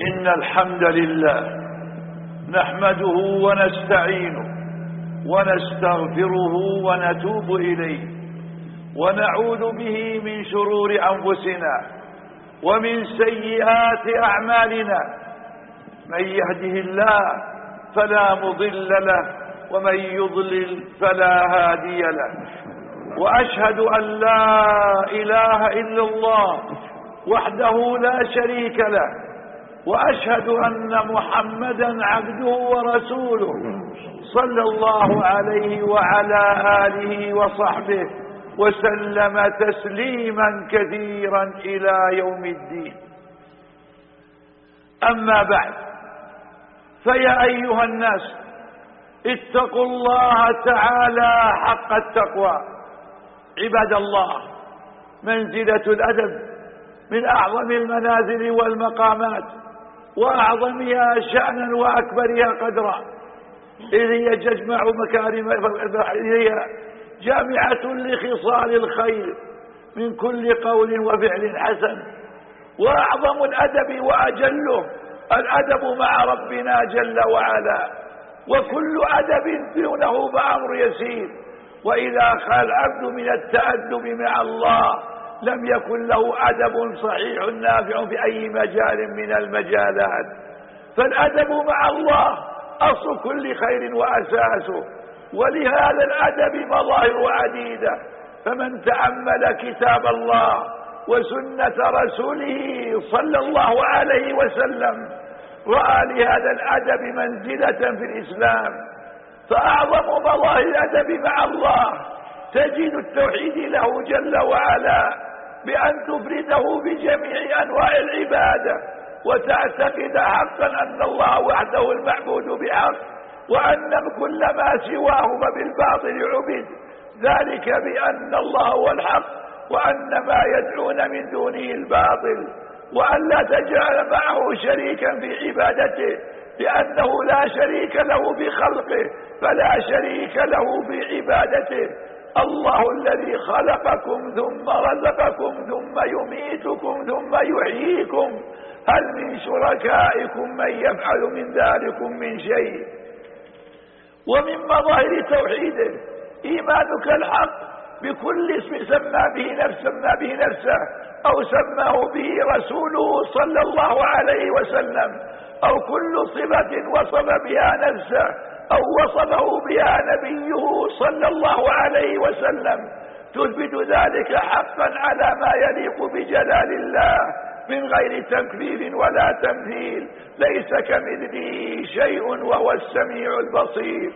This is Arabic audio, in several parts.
إن الحمد لله نحمده ونستعينه ونستغفره ونتوب إليه ونعوذ به من شرور أنفسنا ومن سيئات أعمالنا. من يهده الله فلا مضل له ومن يضلل فلا هادي له. وأشهد أن لا إله إلا الله وحده لا شريك له، وأشهد أن محمدا عبده ورسوله صلى الله عليه وعلى آله وصحبه وسلم تسليما كثيرا إلى يوم الدين. أما بعد، فيا أيها الناس اتقوا الله تعالى حق التقوى. عباد الله، منزلة الأدب من أعظم المنازل والمقامات وأعظمها شأنا وأكبرها قدرا، إذ هي تجمع مكارم، هي جامعة لخصال الخير من كل قول وفعل حسن. وأعظم الأدب وأجله الأدب مع ربنا جل وعلا، وكل أدب دونه فأمر يسير. وإذا خال العبد من التأدب مع الله لم يكن له أدب صحيح نافع في أي مجال من المجالات. فالأدب مع الله أصل كل خير وأساسه، ولهذا الأدب مظاهر عديدة. فمن تأمل كتاب الله وسنة رسوله صلى الله عليه وسلم رأى لهذا الأدب منزلة في الإسلام. فأعظم مظاهر الأدب مع الله تجد التوحيد له جل وعلا، بأن تفرده بجميع أنواع العبادة وتعتقد حقا أن الله وحده المعبود بحق، وأن كل ما سواه فبالباطل عبد، ذلك بأن الله هو الحق وأن ما يدعون من دونه الباطل، وأن لا تجعل معه شريكا في عبادته، لأنه لا شريك له في خلقه فلا شريك له في عبادته. الله الذي خلقكم ثم رزقكم ثم يميتكم ثم يحييكم، هل من شركائكم من يفعل من ذلكم من شيء؟ ومن مظاهر توحيده إيمانك الحق بكل اسم سمى به نفسه أو سماه به رسوله صلى الله عليه وسلم، أو كل صفة وصف بها نفسه أو وصفه بها نبيه صلى الله عليه وسلم، تثبت ذلك حقا على ما يليق بجلال الله من غير تكفير ولا تمثيل. ليس كمثله شيء وهو السميع البصير.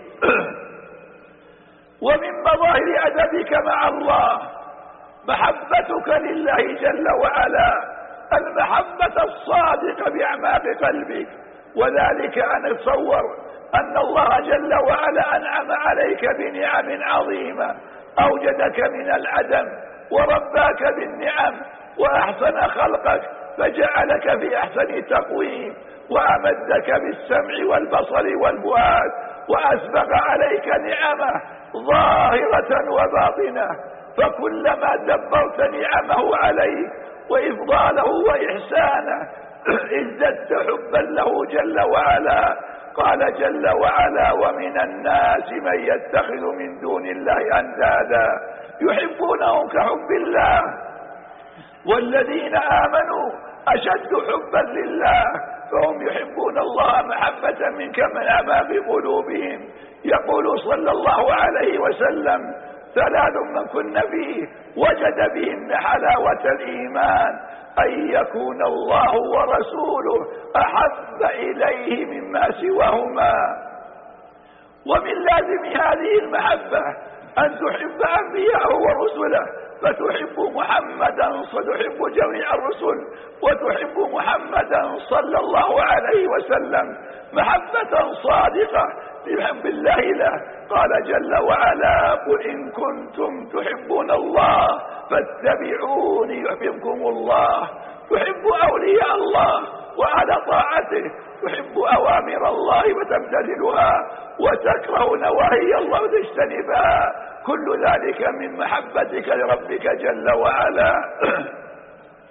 ومن مظاهر أدبك مع الله محبتك لله جل وعلا، المحبة الصادقة بأعماق قلبك، وذلك أن تصور أن الله جل وعلا أنعم عليك بنعم عظيمة، أوجدك من العدم ورباك بالنعم وأحسن خلقك فجعلك في أحسن تقويم، وأمدك بالسمع والبصر والفؤاد، وأسبغ عليك نعمه ظاهرة وباطنة. فكلما دبرت نعمه عليك وإفضاله وإحسانه ازددت حبا له جل وعلا. قال جل وعلا: ومن الناس من يتخذ من دون الله أندادا يحبونهم كحب الله والذين آمنوا أشد حبا لله فهم يحبون الله محبة من كما في قلوبهم. يقول صلى الله عليه وسلم: ثلاث من كن فيه وجد بهن حلاوة الإيمان، أن يكون الله ورسوله أحب إليه مما سواهما. ومن لازم هذه المحبة أن تحب أنبياءه ورسله، فتحب محمدا، فتحب جميع الرسل، وتحب محمدا صلى الله عليه وسلم محبة صادقة بحب الله له. قال جل وعلا: قل إن كنتم تحبون الله فاتبعوني يحببكم الله. تحب أولياء الله وعلى طاعته، تحب أوامر الله وتمتثلها، وتكره نواهي الله وتجتنبها. كل ذلك من محبتك لربك جل وعلا.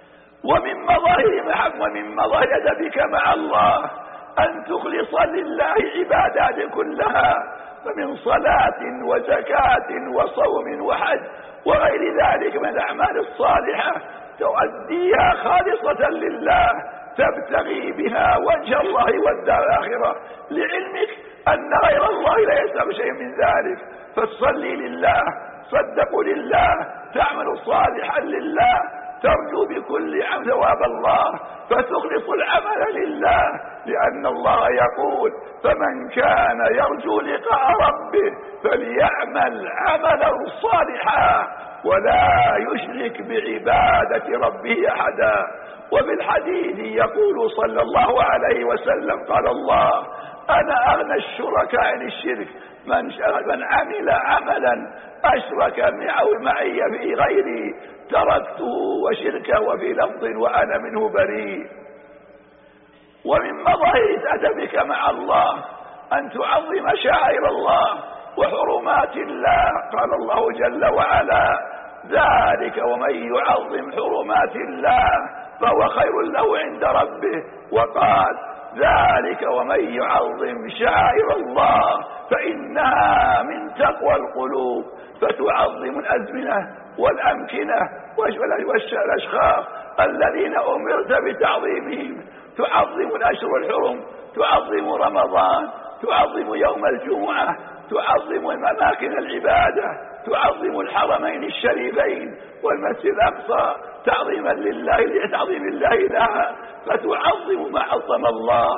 ومن مظاهر أدبك مع الله أن تخلص لله عبادات كلها، فمن صلاة وزكاة وصوم وحج وغير ذلك من الأعمال الصالحة تؤديها خالصة لله تبتغي بها وجه الله والدار الآخرة، لعلمك أن غير الله لا يسمع شيء من ذلك. فتصلي لله، صدق لله، تعمل صالحا لله، ترجو بكل عمل ثواب الله، فتخلص العمل لله، لأن الله يقول: فمن كان يرجو لقاء ربه فليعمل عملا صالحا ولا يشرك بعبادة ربه أحدا. وفي الحديث يقول صلى الله عليه وسلم: قال الله: أنا أغنى الشركاء عن الشرك، من عمل عملا أشرك معي في غيري تركته وشركه، وفي لفظ: وأنا منه بريء. ومن مظاهر أدبك مع الله أن تعظم شعائر الله وحرمات الله. قال الله جل وعلا: ذلك ومن يعظم حرمات الله فهو خير له عند ربه. وقال: ذلك ومن يعظم شعائر الله فإنها من تقوى القلوب. فتعظم الأزمنة والأمكنة والأشخاص الذين أمرت بتعظيمهم، تعظم الأشهر الحرم، تعظم رمضان، تعظم يوم الجمعة، تعظم أماكن العبادة، تعظم الحرمين الشريفين والمسجد الأقصى تعظيما لله لتعظيم الله لها، فتعظم ما عظم الله.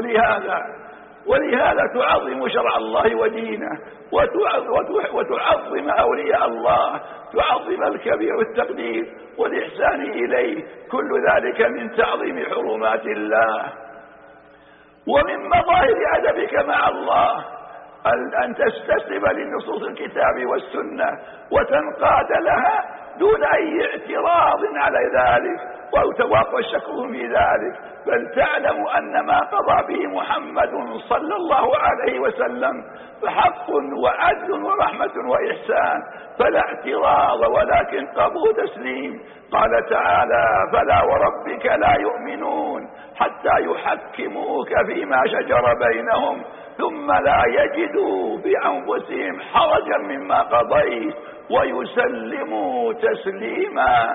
ولهذا تعظم شرع الله ودينه، وتعظم أولياء الله، تعظم الكبير والتقدير والإحسان إليه، كل ذلك من تعظيم حرمات الله. ومن مظاهر أدبك مع الله أن تستسلم لنصوص الكتاب والسنة وتنقاد لها دون أي اعتراض على ذلك أو شك في ذلك، بل تعلم أن ما قضى به محمد صلى الله عليه وسلم فحق وعدل ورحمة وإحسان، فلا اعتراض ولكن قبول تسليم. قال تعالى: فلا وربك لا يؤمنون حتى يحكموك فيما شجر بينهم ثم لا يجدوا بأنفسهم حرجا مما قضيت ويسلموا تسليما.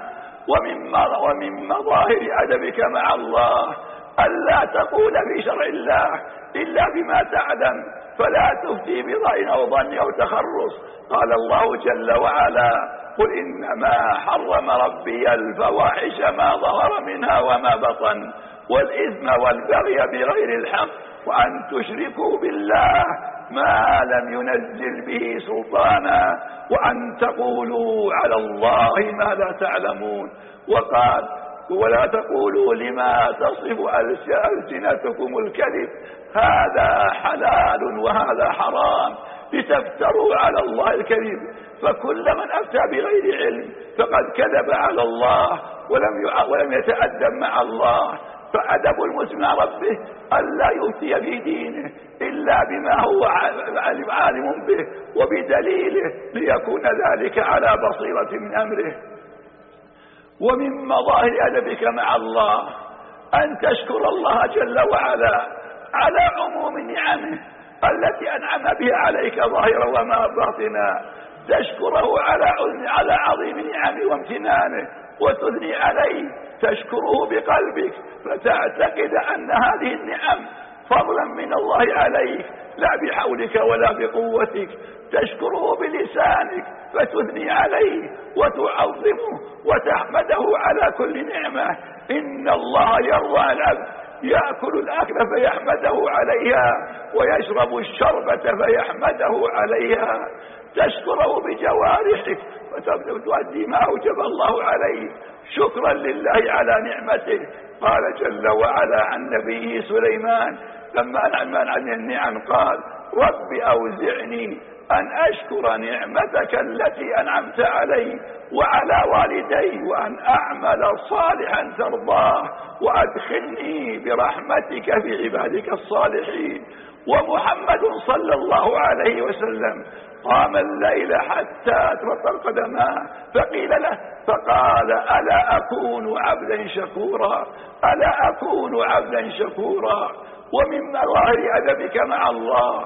ومن مظاهر أدبك مع الله ألا تقول في شرع الله إلا بما تعلم، فلا تفتي برأي أو ظن أو تخرص. قال الله جل وعلا: قل إنما حرم ربي الفواحش ما ظهر منها وما بطن والإثم والبغي بغير الحق وأن تشركوا بالله ما لم ينزل به سلطانا وأن تقولوا على الله ما لا تعلمون. وقال: ولا تقولوا لما تصف ألسنتكم الكذب هذا حلال وهذا حرام لتفتروا على الله الكذب. فكل من أفتى بغير علم فقد كذب على الله ولم يتأدب مع الله. فأدب المسلم مع ربه ألا يفتي في دينه إلا بما هو عالم به وبدليله ليكون ذلك على بصيرة من أمره. ومن مظاهر أدبك مع الله أن تشكر الله جل وعلا على عموم نعمه التي أنعم بها عليك ظاهرا وما باطنا، تشكره على عظيم نعمه وامتنانه وتثني عليه، تشكره بقلبك فتعتقد أن هذه النعم فضلا من الله عليك لا بحولك ولا بقوتك، تشكره بلسانك فتثني عليه وتعظمه وتحمده على كل نعمة. إن الله يرضى العبد يأكل الأكل فيحمده عليها ويشرب الشربة فيحمده عليها، تشكره بجوارحك وتؤدي ما أوجب الله عليه شكرا لله على نعمته. قال جل وعلا عن نبيه سليمان لما أنعم عن النعم قال: رب أوزعني أن أشكر نعمتك التي أنعمت علي وعلى والدي، وأن أعمل صالحا ترضاه، وأدخلني برحمتك في عبادك الصالحين. ومحمد صلى الله عليه وسلم قام الليل حتى أترق قدماه، فقيل له فقال ألا أكون عبدا شكورا، ألا أكون عبدا شكورا. ومن مظاهر أدبك مع الله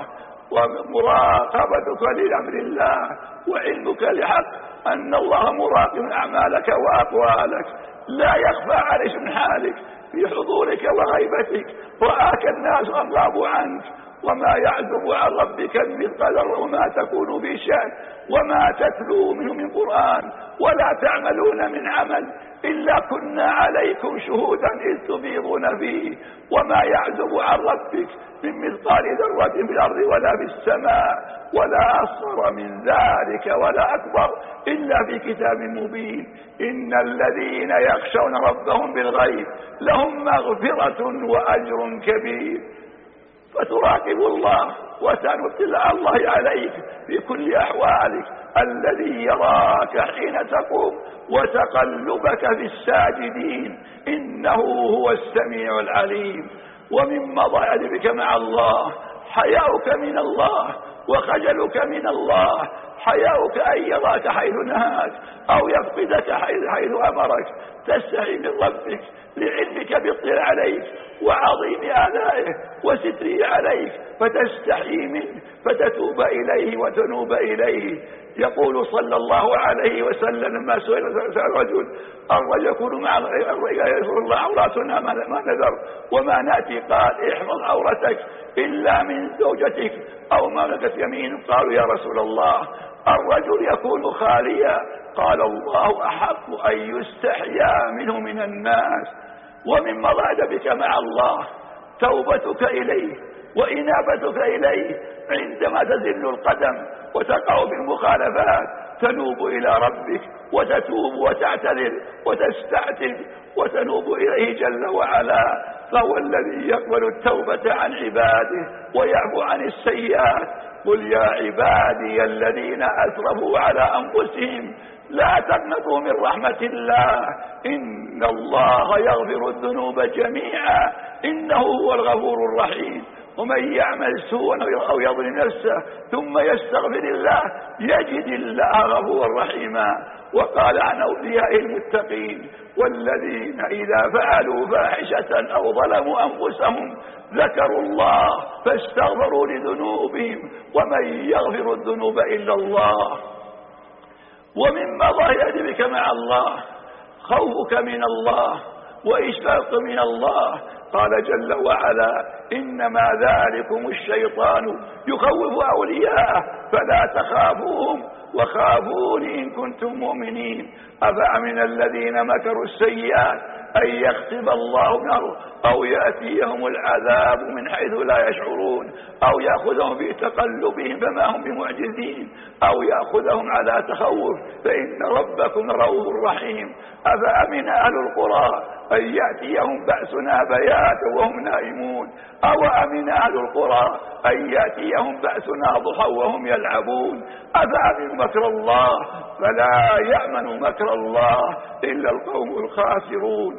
ومراقبتك لأمر الله وعلمك لحق أن الله مراقب أعمالك وأقوالك، لا يخفى عليك من حالك في حضورك وغيبتك، رآك الناس أغابوا عنك، وما يعزب عن ربك من مثقال وما تكون في شأن وما تتلو منه من قرآن ولا تعملون من عمل إلا كنا عليكم شهودا إذ تفيضون فيه، وما يعزب عن ربك من مثقال ذرة في الأرض ولا في السماء ولا أصغر من ذلك ولا أكبر إلا في كتاب مبين. إن الذين يخشون ربهم بالغيب لهم مغفرة وأجر كبير. فتراقب الله وتنطلع الله عليك في كل أحوالك، الذي يراك حين تقوم وتقلبك في الساجدين، إنه هو السميع العليم. ومن مظاهر بك مع الله حياؤك من الله وخجلك من الله، حياؤك أن يراك حيث نهاك أو يفقدك حيث أمرك، تستحي من ربك لعلمك بالاطلاع عليك وعظيم آلائه وستره عليك، فتستحي منه فتتوب إليه وتنوب إليه. يقول صلى الله عليه وسلم لما سئل رجل الرجل يكون مع الله عوراتنا ما نذر وما نأتي، قال احفظ عورتك إلا من زوجتك أو ما ملكت يمينك. قالوا يا رسول الله الرجل يكون خاليا، قال الله أحق أن يستحيا منه من الناس. ومن مضاجبك مع الله توبتك إليه وإنابتك إليه عندما تزل القدم وتقع في المخالفات، تنوب إلى ربك وتتوب وتعتذر وتستعتب وتنوب إليه جل وعلا، فهو الذي يقبل التوبة عن عباده ويعفو عن السيئات. قل يا عبادي الذين أسرفوا على أنفسهم لا تقنطوا من رحمة الله إن الله يغفر الذنوب جميعا إنه هو الغفور الرحيم. ومن يعمل سوءا أو يظلم نفسه ثم يستغفر الله يجد الله غفورا رحيما. وقال عن أوليائه المتقين والذين إذا فعلوا فاحشة أو ظلموا أنفسهم ذكروا الله فاستغفروا لذنوبهم ومن يغفر الذنوب إلا الله. ومن مظاهر أدبك مع الله خوفك من الله وإشفاقك من الله. قال جل وعلا إنما ذلكم الشيطان يخوف أولياءه فلا تخافوهم وخافون إن كنتم مؤمنين. أفأمن الذين مكروا السيئات أن يخسف الله الأرض أو يأتيهم العذاب من حيث لا يشعرون أو يأخذهم في تقلبهم فما هم بمعجزين أو يأخذهم على تخوف فإن ربكم رؤوف رحيم. أفأمن أهل القرى أن يأتيهم بأسنا بياتا وهم نائمون أو أمن أهل القرى أن يأتيهم بأسنا ضحى وهم يلعبون. أفأمن مكر الله فلا يأمن مكر الله إلا القوم الخاسرون.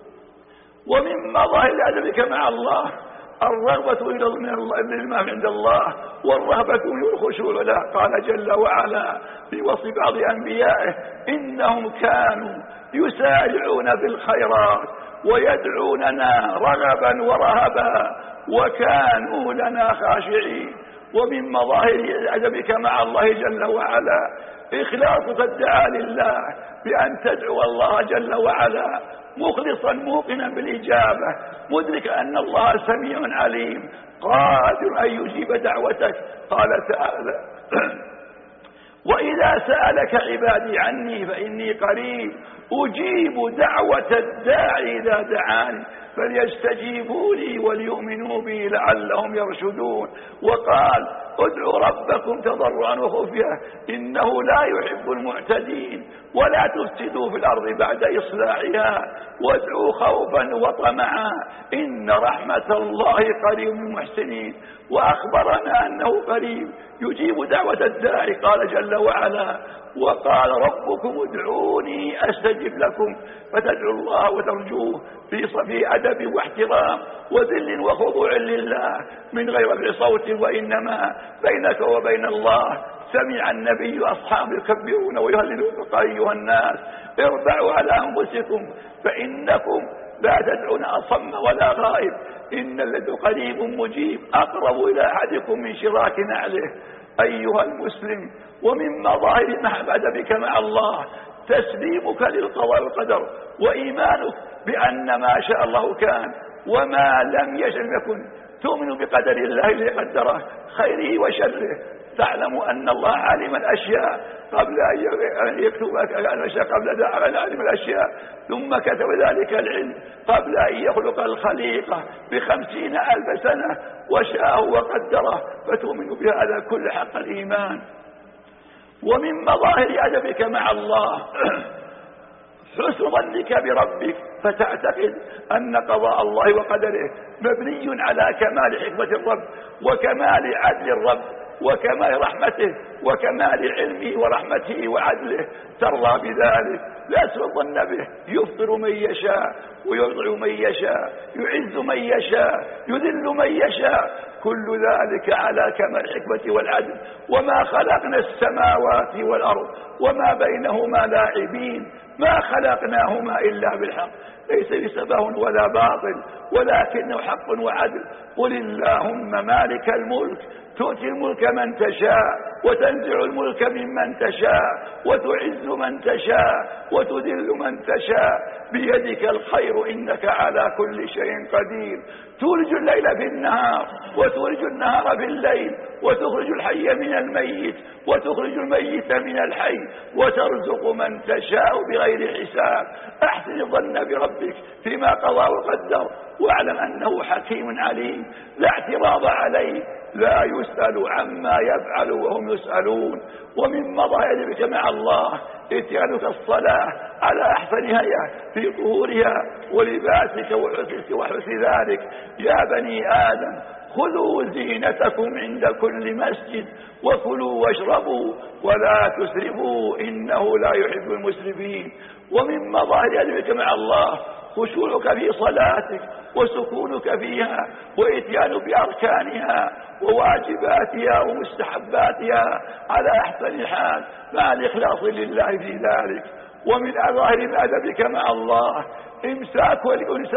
ومن مظاهر أدبك مع الله الرغبة إلى ما عند الله والرهبة من الخشوع له. قال جل وعلا في وصف بعض أنبيائه إنهم كانوا يسارعون في الخيرات ويدعوننا رغبا ورهبا وكانوا لنا خاشعين. ومن مظاهر أدبك مع الله جل وعلا إخلاصك الدعاء لله بأن تدعو الله جل وعلا مخلصا موقنا بالإجابة مدرك أن الله سميع عليم قادر أن يجيب دعوتك. قال تعالى وإذا سألك عبادي عني فإني قريب أجيب دعوة الداعي إذا دعاني فليستجيبوا لي وليؤمنوا بي لعلهم يرشدون. وقال ادعوا ربكم تضرعا وخفية إنه لا يحب المعتدين ولا تفسدوا في الأرض بعد إصلاحها وادعوا خوفا وطمعا إن رحمة الله قريب من المحسنين. وأخبرنا أنه قريب يجيب دعوة الداعي. قال جل وعلا وقال ربكم ادعوني أستجب لكم. فتدعوا الله وترجوه في أدب واحترام وذل وخضوع لله من غير رفع صوت، وإنما بينك وبين الله. سمع النبي أصحابه يكبرون ويهللون قال أيها الناس اربعوا على أنفسكم فإنكم لا تدعون أصم ولا غائب إن الذي قريب مجيب أقرب إلى أحدكم من شراك نعله. أيها المسلم ومن مظاهر محبتك مع الله تسليمك للقضاء والقدر وإيمانك بأن ما شاء الله كان وما لم يشأ يكن. تؤمن بقدر الله الذي قدره خيره وشره. تعلم أن الله علم الأشياء قبل أن يكتبك الأشياء قبل أن علم الأشياء ثم كتب ذلك العلم قبل أن يخلق الخليقة ب50,000 سنة وشاءه وقدره. فتؤمن بهذا كل حق الإيمان. ومن مظاهر أدبك مع الله حسن ظنك بربك فتعتقد أن قضاء الله وقدره مبني على كمال حكمة الرب وكمال عدل الرب وكمال رحمته وكمال علمه ورحمته وعدله. ترضى بذلك لا تسوء الظن به. يفطر من يشاء ويضع من يشاء يعز من يشاء يذل من يشاء كل ذلك على كمال الحكمة والعدل. وما خلقنا السماوات والأرض وما بينهما لاعبين ما خلقناهما إلا بالحق ليس بسفه ولا باطل ولكنه حق وعدل. قل اللهم مالك الملك تؤتي الملك من تشاء وتنزع الملك ممن تشاء وتعز من تشاء وتذل من تشاء بيدك الخير إنك على كل شيء قدير. تولج الليل في النهار وتولج النهار في الليل وتخرج الحي من الميت وتخرج الميت من الحي وترزق من تشاء بغير حساب. أحسن الظن بربك فيما قضى وقدر واعلم أنه حكيم عليم لا اعتراض عليه لا يسأل عما يفعل وهم يسألون. ومن مظاهر أدبك مع الله اتيانك الصلاة على أحسن هيئة في طهورها ولباسك وحسن ذلك. يا بني آدم خذوا زينتكم عند كل مسجد وكلوا واشربوا ولا تسرفوا إنه لا يحب المسرفين. ومن مظاهر أدبك مع الله خشوعك في صلاتك وسكونك فيها وإتيان بأركانها وواجباتها ومستحباتها على أحسن حال مع الإخلاص لله في ذلك. ومن ظاهر أدبك مع الله إمساك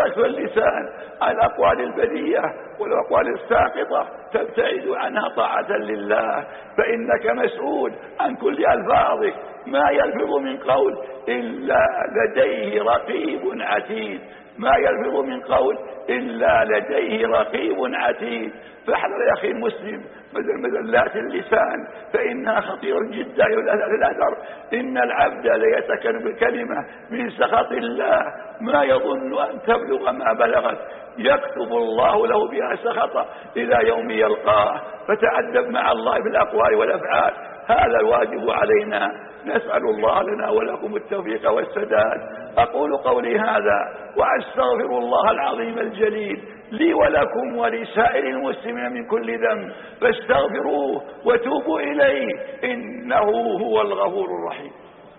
واللسان عن الأقوال البذيئة والأقوال الساقطة تبتعد عنها طاعة لله فإنك مسؤول عن كل ألفاظك ما يلفظ من قول إلا لديه رقيب عتيد ما يلفظ من قول إلا لديه رقيب عتيد. فاحذر يا أخي المسلم مذلات اللسان فإنها خطيرة جدا للأثر. إن العبد ليتكلم بالكلمة من سخط الله ما يظن أن تبلغ ما بلغت يكتب الله له بها سخطا إلى يوم يلقاه. فتأدب مع الله بالأقوال والأفعال هذا الواجب علينا. نسأل الله لنا ولكم التوفيق والسداد. أقول قولي هذا وأستغفر الله العظيم الجليل لي ولكم ولسائر المسلمين من كل ذنب فاستغفروه وتوبوا إليه إنه هو الغفور الرحيم.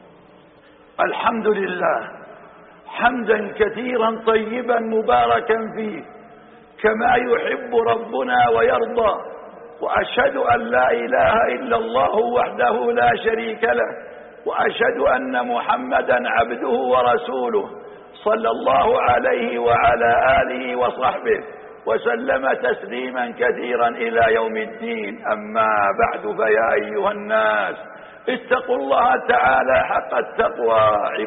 الحمد لله حمدا كثيرا طيبا مباركا فيه كما يحب ربنا ويرضى. وأشهد أن لا إله إلا الله وحده لا شريك له وأشهد أن محمدا عبده ورسوله صلى الله عليه وعلى آله وصحبه وسلم تسليما كثيرا إلى يوم الدين. أما بعد فيا أيها الناس اتقوا الله تعالى حق التقوى.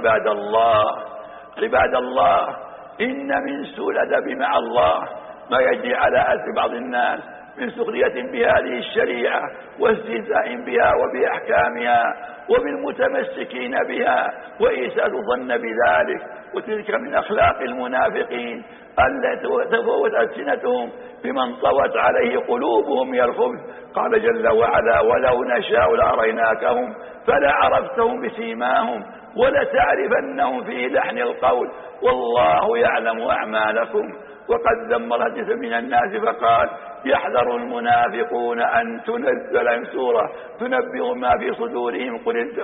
عباد الله إن من سوء الأدب مع الله ما يجري على أثر بعض الناس من سخرية بهذه الشريعة واستهزاء بها وبأحكامها وبالمتمسكين بها وإساءة الظن بذلك. وتلك من أخلاق المنافقين التي تفوت ألسنتهم بمن طوت عليه قلوبهم من الخبث. قال جل وعلا: ولو نشاء لأريناكهم فلا عرفتهم بسيماهم ولتعرفنهم في لحن القول والله يعلم أعمالكم. وقد ذم الحديث من الناس فقال: يحذر المنافقون أن تنزل سورة تنبئ ما في صدورهم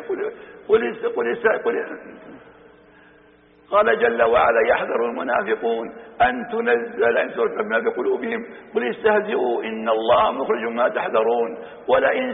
قال جل وعلا: يحذر المنافقون أن تنزل سورة ما في قلوبهم قل استهزئوا إن الله مخرج ما تحذرون ولئن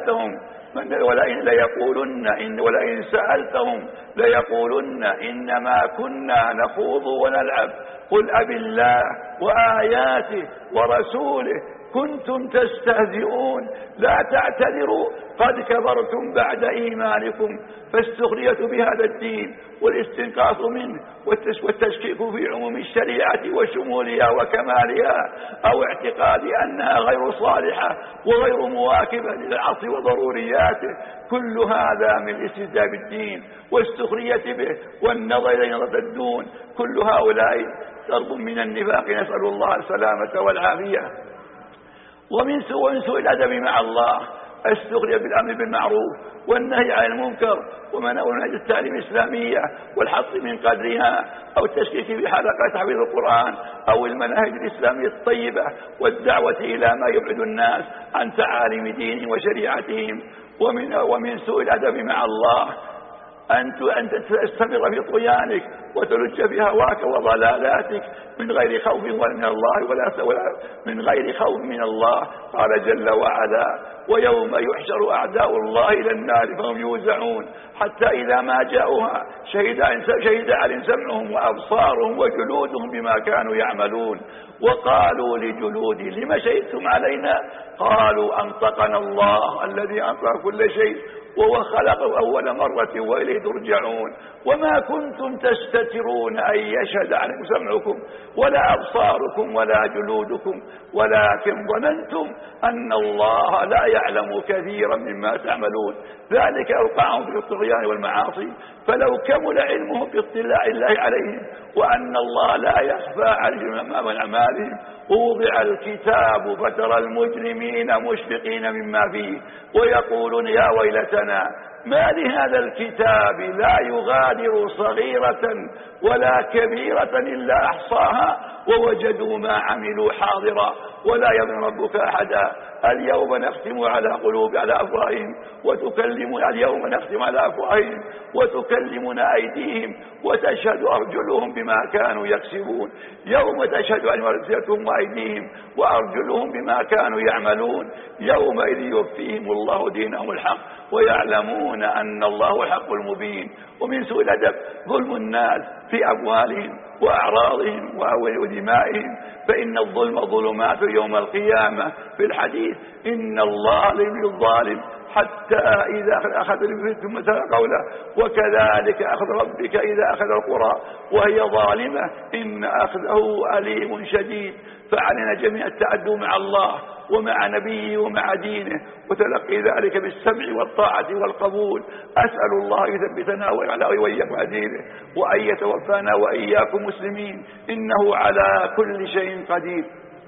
سألتهم ليقولن إنما كنا نخوض ونلعب قل أب الله وآياته ورسوله كنتم تستهزئون لا تعتذروا قد كفرتم بعد إيمانكم. فالسخرية بهذا الدين والاستنقاص منه والتشكيك في عموم الشريعة وشمولها وكمالها أو اعتقاد أنها غير صالحة وغير مواكبة للعصر وضرورياته، كل هذا من الاستهزاء بالدين والسخرية به والنظر إلى نظرة الدون. كل هؤلاء ضرب من النفاق، نسأل الله السلامة والعافية. ومن سوء الأدب مع الله السخرية بالأمر بالمعروف والنهي عن المنكر ومنهج التعليم الإسلامية والحط من قدرها أو التشكيك في حلقات تحفيظ القرآن أو المناهج الإسلامية الطيبة والدعوة إلى ما يبعد الناس عن تعاليم دينهم وشريعتهم. ومن سوء الأدب مع الله أن تستمر في طغيانك وتلج في هواك وضلالاتك من غير خوف من الله ولا من غير خوف من الله. قال جل وعلا: ويوم يحشر أعداء الله إلى النار فهم يوزعون حتى إذا ما جاءوها شهد عليهم سمعهم وأبصارهم وجلودهم بما كانوا يعملون وقالوا لجلودهم لما شهدتم علينا قالوا أنطقنا الله الذي أنطق كل شيء وهو خلقه أول مرة وإليه ترجعون وما كنتم تستترون أن يشهد عليكم سمعكم ولا أبصاركم ولا جلودكم ولكن ظننتم أن الله لا يعلم كثيرا مما تعملون ذلك أوقعهم في الطغيان والمعاصي فلو كمل علمهم باطلاع الله عليهم وأن الله لا يخفى عليهم أمام أعمالهم ووضع الكتاب فترى المجرمين مشفقين مما فيه ويقولون يا ويلتنا ما لهذا الكتاب لا يغادر صغيرة ولا كبيرة إلا أحصاها ووجدوا ما عملوا حاضرا ولا يظلم ربك أحدا. اليوم نختم على أفواههم وتكلمنا أيديهم وتشهد أرجلهم بما كانوا يكسبون يوم تشهد ألسنتهم وأيديهم وأرجلهم بما كانوا يعملون يومئذ يوفيهم الله دينهم الحق ويعلمون أن الله الحق المبين. ومن سوء الأدب ظلم الناس في أموالهم وأعراضهم ودمائهم فإن الظلم ظلمات يوم القيامة. في الحديث إن الله ليملي الظالم حتى إذا أخذ ثم تلا قوله وكذلك أخذ ربك إذا أخذ القرى وهي ظالمة إن أخذه أليم شديد. فعلينا جميعا التأدب مع الله ومع نبيه ومع دينه وتلقي ذلك بالسمع والطاعة والقبول. أسأل الله يثبتنا وإياكم على دينه وأن يتوفانا وإياكم مسلمين إنه على كل شيء قدير.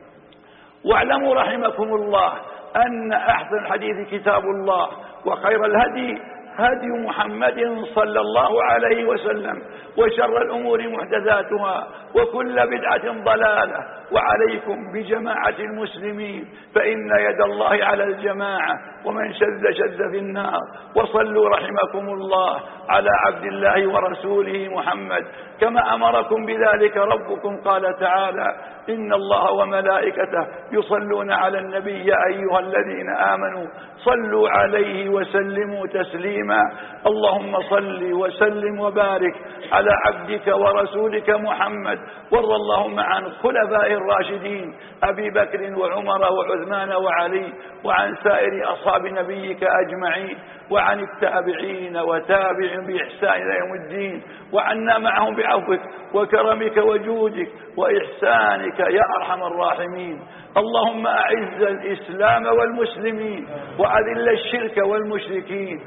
واعلموا رحمكم الله أن أحسن الحديث كتاب الله وخير الهدي هدي محمد صلى الله عليه وسلم وشر الأمور محدثاتها وكل بدعة ضلالة وعليكم بجماعة المسلمين فإن يد الله على الجماعة ومن شذ في النار. وصلوا رحمكم الله على عبد الله ورسوله محمد كما أمركم بذلك ربكم قال تعالى إن الله وملائكته يصلون على النبي يا أيها الذين آمنوا صلوا عليه وسلموا تسليما. اللهم صل وسلم وبارك على عبدك ورسولك محمد وارض اللهم عن خلفائه الراشدين أبي بكر وعمر وعثمان وعلي وعن سائر أصحاب نبيك أجمعين وعن التابعين وتابعين بإحسان إلى يوم الدين وعنا معهم بعفوك وكرمك وجودك وإحسانك يا أرحم الراحمين. اللهم أعز الإسلام والمسلمين وأذل الشرك والمشركين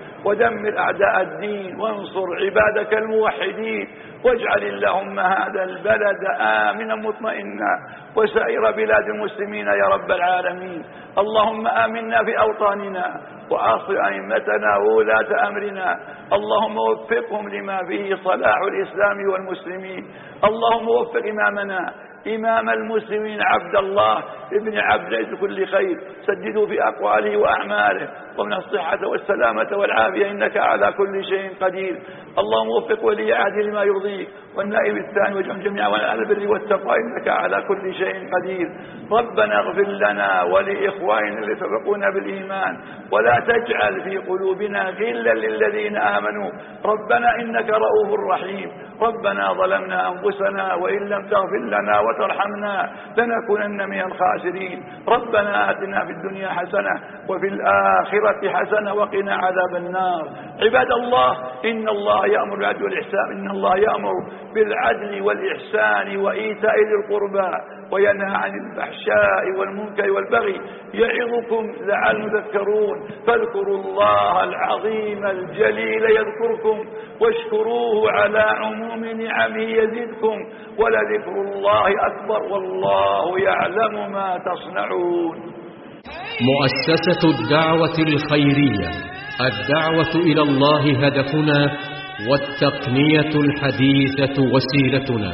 ودمر أعداء الدين وانصر عبادك الموحدين، واجعل اللهم هذا البلد آمنا مطمئنا وسائر بلاد المسلمين يا رب العالمين. اللهم آمنا في أوطاننا وأصل أئمتنا وولاة أمرنا، اللهم وفقهم لما فيه صلاح الإسلام والمسلمين. اللهم وفق إمامنا إمام المسلمين عبد الله ابن عبد العزيز كل خير، سددوا في أقواله وأعماله ومن الصحة والسلامة والعافية إنك على كل شيء قدير. اللهم وفق ولي عهده لما يرضيك والنائب الثاني واجعلهم جميعا على البر والتقوى إنك على كل شيء قدير. ربنا اغفر لنا ولإخواننا اللي سبقونا بالإيمان ولا تجعل في قلوبنا غلا للذين آمنوا ربنا إنك رؤوف رحيم. ربنا ظلمنا أنفسنا وإن لم تغفر لنا وترحمنا لنكونن من الخاسرين. ربنا آتنا في الدنيا حسنة وفي الآخرة حسنة وقنا عذاب النار. عباد الله، إن الله يأمر بالعدل والإحسان، إن الله يأمر بالعدل والإحسان وإيتاء ذي القربى وينهى عن الفحشاء والمنكر والبغي يعظكم لعلكم تذكرون. فاذكروا الله العظيم الجليل يذكركم واشكروه على عموم نعمه يزدكم ولذكر الله أكبر والله يعلم ما تصنعون. مؤسسة الدعوة الخيرية، الدعوة إلى الله هدفنا والتقنية الحديثة وسيلتنا.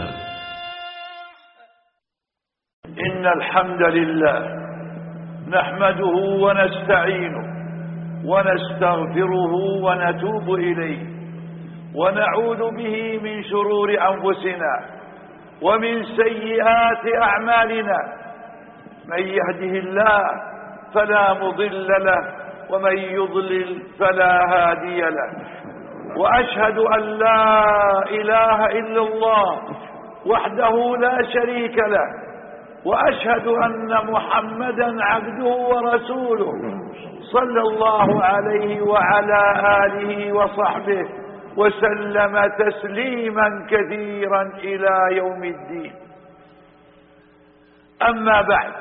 إن الحمد لله نحمده ونستعينه ونستغفره ونتوب إليه ونعوذ به من شرور أنفسنا ومن سيئات أعمالنا. من يهده الله فلا مضل له ومن يضلل فلا هادي له. وأشهد أن لا إله إلا الله وحده لا شريك له، وأشهد أن محمدا عبده ورسوله صلى الله عليه وعلى آله وصحبه وسلم تسليما كثيرا إلى يوم الدين. أما بعد،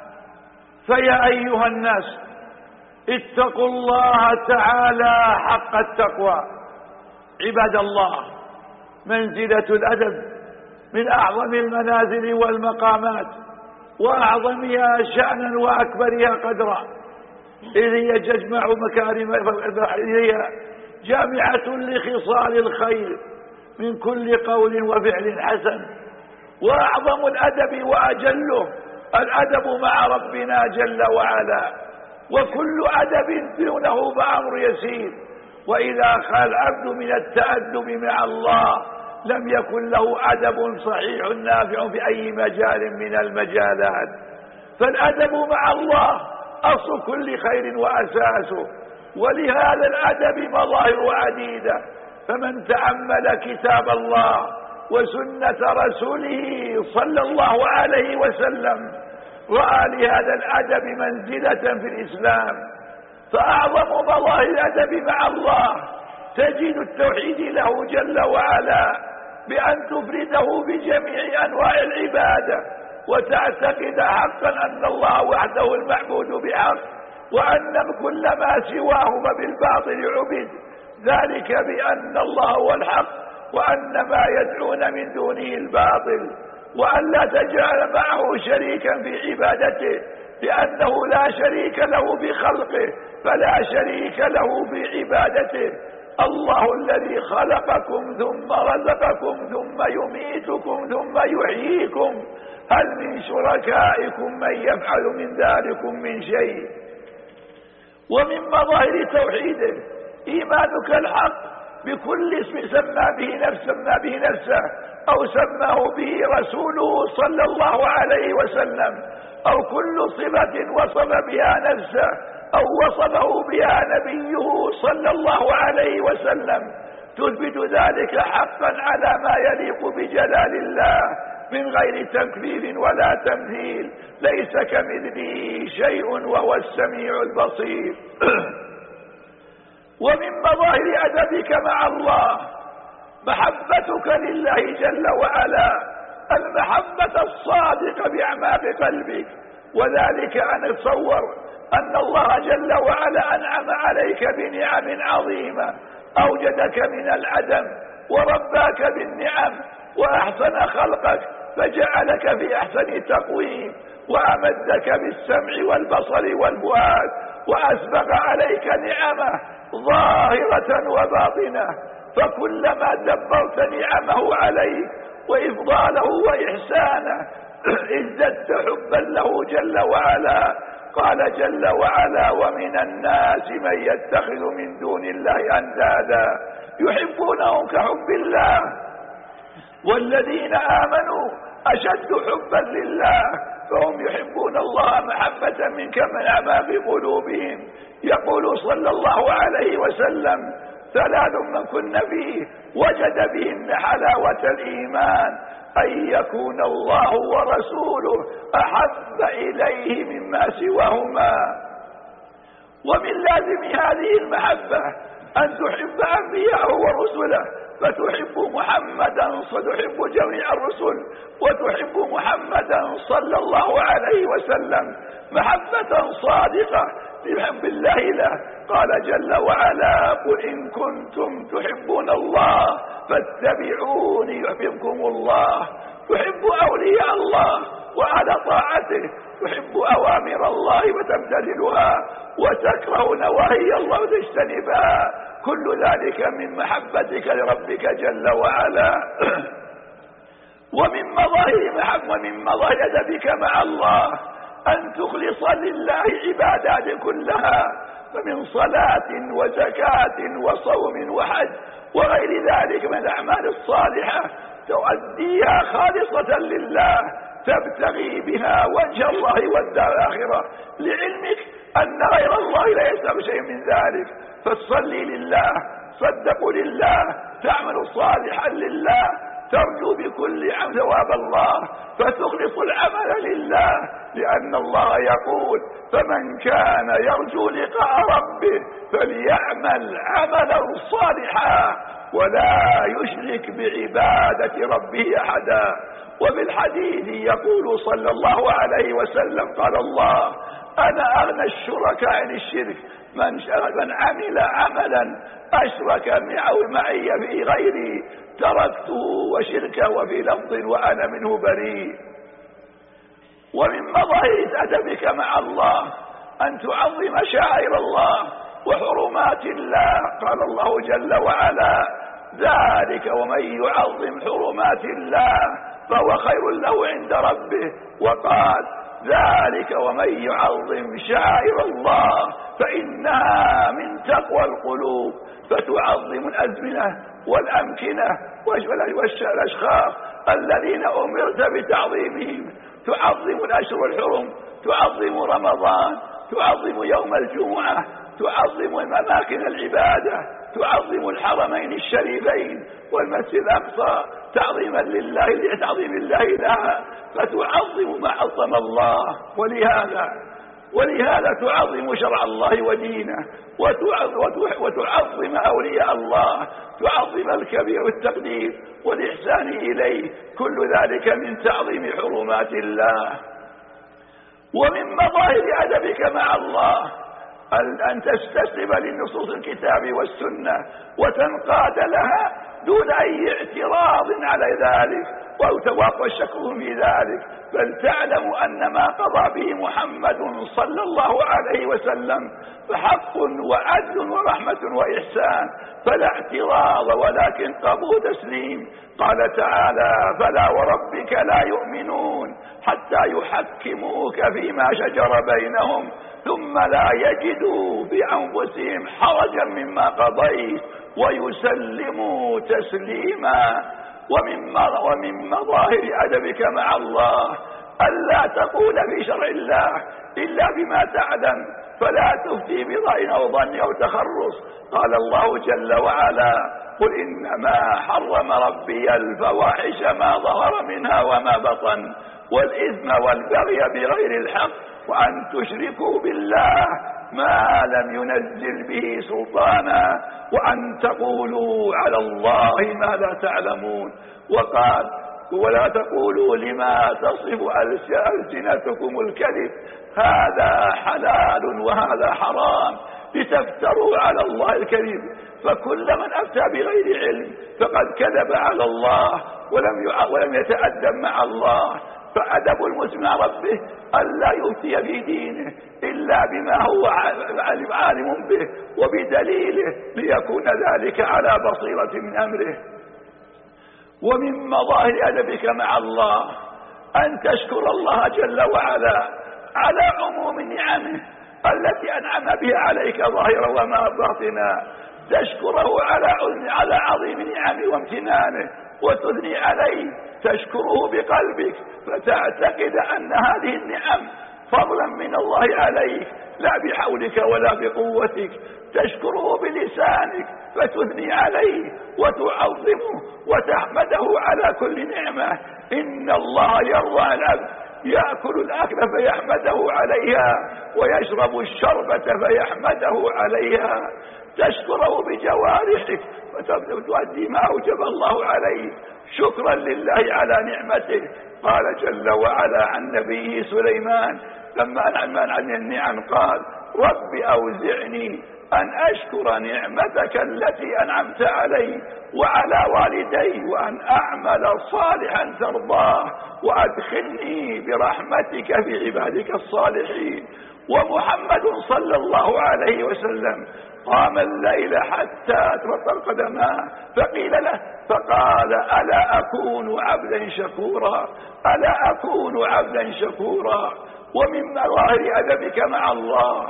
فيا أيها الناس اتقوا الله تعالى حق التقوى. عباد الله، منزلة الأدب من أعظم المنازل والمقامات وأعظمها شأنا وأكبرها قدرا، إذ هي تجمع مكارم، هي جامعة لخصال الخير من كل قول وفعل حسن. وأعظم الأدب وأجله الأدب مع ربنا جل وعلا، وكل أدب دونه فأمر يسير. وإذا خلا العبد من التأدب مع الله لم يكن له أدب صحيح نافع في أي مجال من المجالات. فالأدب مع الله أصل كل خير وأساسه، ولهذا الأدب مظاهر عديدة. فمن تأمل كتاب الله وسنة رسوله صلى الله عليه وسلم رأى لهذا الأدب منزلة في الإسلام. فأعظم مظاهر الأدب مع الله تجد التوحيد له جل وعلا بأن تفرده بجميع أنواع العبادة وتعتقد حقا أن الله وحده المعبود بحق، وأن كل ما سواه فبالباطل عبد، ذلك بأن الله هو الحق وأن ما يدعون من دونه الباطل، وأن لا تجعل معه شريكا في عبادته لأنه لا شريك له بخلقه فلا شريك له في عبادته. الله الذي خلقكم ثم رزقكم ثم يميتكم ثم يحييكم، هل من شركائكم من يفعل من ذلكم من شيء؟ ومن مظاهر توحيده إيمانك الحق بكل اسم سمى به نفسه أو سماه به رسوله صلى الله عليه وسلم، أو كل صفة وصف بها نفسه أو وصفه بها نبيه صلى الله عليه وسلم، تثبت ذلك حقا على ما يليق بجلال الله من غير تكليف ولا تمثيل، ليس كمثله شيء وهو السميع البصير. ومن مظاهر أدبك مع الله محبتك لله جل وعلا، المحبة الصادقة بأعماق قلبك، وذلك أن تصور أن الله جل وعلا أنعم عليك بنعم عظيمة، أوجدك من العدم ورباك بالنعم وأحسن خلقك فجعلك في أحسن تقويم، وأمدك بالسمع والبصر والفؤاد، وأسبغ عليك نعمه ظاهرة وباطنة، فكلما دبرت نعمه عليك وإفضاله وإحسانه ازددت حبا له جل وعلا. قال جل وعلا: ومن الناس من يتخذ من دون الله أندادا يحبونهم كحب الله والذين آمنوا أشد حبا لله فهم يحبون الله محبة من كما في قلوبهم. يقول صلى الله عليه وسلم: ثلاث من كن فيه وجد بهن حلاوة الإيمان: أن يكون الله ورسوله أحب إليه مما سواهما. ومن لازم هذه المحبة أن تحب أنبياءه ورسله، فتحب محمدا، فتحب جميع الرسل، وتحب محمدا صلى الله عليه وسلم محبة صادقة بحب الله له. قال جل وعلا: قل إن كنتم تحبون الله فاتبعوني يحببكم الله. تحب أولياء الله وعلى طاعته، تحب أوامر الله وتمتثلها، وتكره نواهي الله وتجتنبها، كل ذلك من محبتك لربك جل وعلا. ومن مظاهر أدبك مع الله أن تخلص لله عبادات كلها، فمن صلاة وزكاة وصوم وحج وغير ذلك من الأعمال الصالحة تؤديها خالصة لله، تبتغي بها وجه الله والدار الآخرة، لعلمك أن غير الله لا يسمع شيء من ذلك. فتصلي لله، صدق لله، تعمل صالحا لله، ترجو بكل عمل ثواب الله، فتخلص العمل لله، لأن الله يقول: فمن كان يرجو لقاء ربه فليعمل عملا صالحا ولا يشرك بعبادة ربه أحدا. وبالحديث يقول صلى الله عليه وسلم: قال الله: أنا أغنى الشركاء عن الشرك، من عمل عملا أشرك معي في غيري تركته وشركه، وفي لفظ: وأنا منه بريء. ومن مظاهر أدبك مع الله أن تعظم شعائر الله وحرمات الله. قال الله جل وعلا: ذلك ومن يعظم حرمات الله فهو خير له عند ربه. وقال: ذلك ومن يعظم شعائر الله فإنها من تقوى القلوب. فتعظم الأزمنة والأمكنة والأشخاص الذين أمرت بتعظيمهم، تعظم الأشهر الحرم، تعظم رمضان، تعظم يوم الجمعة، تعظم أماكن العبادة، تعظم الحرمين الشريفين والمسجد الأقصى تعظيما لله لتعظيم الله لها، فتعظم ما عظم الله. ولهذا تعظم شرع الله ودينه، وتعظم أولياء الله، تعظم الكبير والتقدير والإحسان إليه، كل ذلك من تعظيم حرمات الله. ومن مظاهر أدبك مع الله أن تستسلم لنصوص الكتاب والسنة وتنقاد لها دون أي اعتراض على ذلك أو شك في ذلك، بل تعلم أن ما قضى به محمد صلى الله عليه وسلم فحق وعدل ورحمة وإحسان، فلا اعتراض ولكن قبول تسليم. قال تعالى: فلا وربك لا يؤمنون حتى يحكموك فيما شجر بينهم ثم لا يجدوا بأنفسهم حرجا مما قضيت ويسلموا تسليما. ومن مظاهر أدبك مع الله ألا تقول في شرع الله إلا بما تعلم، فلا تفتي برأي أو ظن أو تخرص. قال الله جل وعلا: قل إنما حرم ربي الفواحش ما ظهر منها وما بطن والإثم والبغي بغير الحق وأن تشركوا بالله ما لم ينزل به سلطانا وأن تقولوا على الله ما لا تعلمون. وقال: ولا تقولوا لما تصف ألسنتكم الكذب هذا حلال وهذا حرام لتفتروا على الله الكذب. فكل من أفتى بغير علم فقد كذب على الله ولم يتأدب مع الله. فأدب المسلم مع ربه ألا يفتي في دينه إلا بما هو عالم به وبدليله ليكون ذلك على بصيرة من أمره. ومن مظاهر أدبك مع الله أن تشكر الله جل وعلا على عموم نعمه التي أنعم بها عليك ظاهرا وما باطنا. تشكره على عظيم نعمه وامتنانه وتثني عليه. تشكره بقلبك فتعتقد أن هذه النعم فضلا من الله عليك لا بحولك ولا بقوتك. تشكره بلسانك فتثني عليه وتعظمه وتحمده على كل نعمة. إن الله يرضى العبد يأكل الأكل فيحمده عليها ويشرب الشربة فيحمده عليها. تشكره بجوارحك فتؤدي ما أوجب الله عليك شكرا لله على نعمته. قال جل وعلا عن نبيه سليمان لما أنعم عن النعم قال رب أوزعني أن أشكر نعمتك التي أنعمت علي وعلى والدي وأن أعمل صالحا ترضاه وأدخلني برحمتك في عبادك الصالحين. ومحمد صلى الله عليه وسلم قام الليل حتى تفطر قدماه فقيل له فقال ألا أكون عبدا شكورا ألا أكون عبدا شكورا. ومن مظاهر أدبك مع الله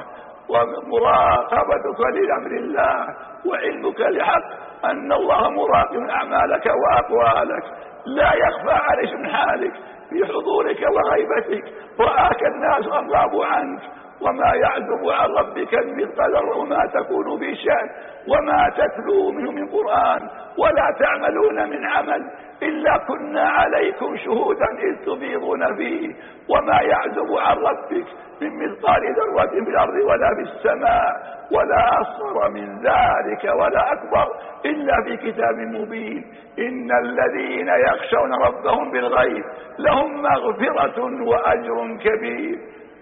ومراقبتك لأمر الله وعلمك لحق أن الله مراقب أعمالك وأقوالك لا يخفى عليه من حالك في حضورك وغيبتك. رآك الناس أغابوا عنك وما يعزب عن ربك من مثقال وما تكون في شأن وما تتلو منه من قرآن ولا تعملون من عمل إلا كنا عليكم شهودا إذ تفيضون فيه وما يعزب عن ربك من مثقال ذرة في الأرض ولا في السماء ولا أصغر من ذلك ولا أكبر إلا في كتاب مبين. إن الذين يخشون ربهم بالغيب لهم مغفرة وأجر كبير.